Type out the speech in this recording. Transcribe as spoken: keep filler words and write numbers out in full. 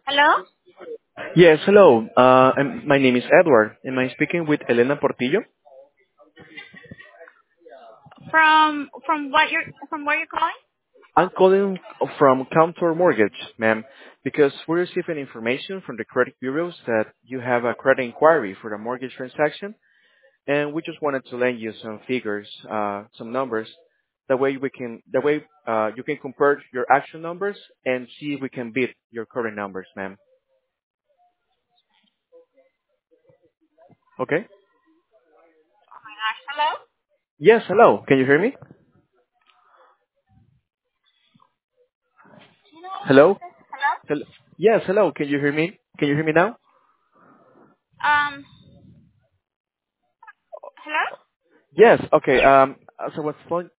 Hello? Yes, hello. Uh, I'm- my name is Edward. Am I speaking with Elena Portillo? From from what you're from where you're calling? I'm calling from Counter Mortgage, ma'am, because we received an information from the credit bureaus that you have a credit inquiry for a mortgage transaction, and we just wanted to lend you some figures, uh, some numbers. That way we can, that way uh, you can compare your actual numbers and see if we can beat your current numbers, ma'am. Okay? Oh my gosh, hello? Yes, hello. Can you hear me? Do you know what Hello? this is? Hello? Hel- Yes, hello. Can you hear me? Can you hear me now? Um hello? Yes. Okay. Um, as I was